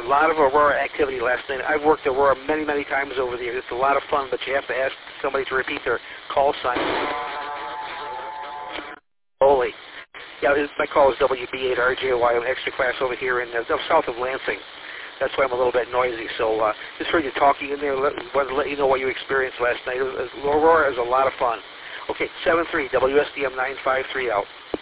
lot of Aurora activity last night. I've worked Aurora many, many times over the years. It's a lot of fun, but you have to ask somebody to repeat their call sign. Holy. Yeah, my call is WB8RJY. I'm extra class over here in south of Lansing. That's why I'm a little bit noisy. So just heard you talking in there. Wanted to let you know what you experienced last night. Aurora is a lot of fun. Okay, 73 WSDM 953 out.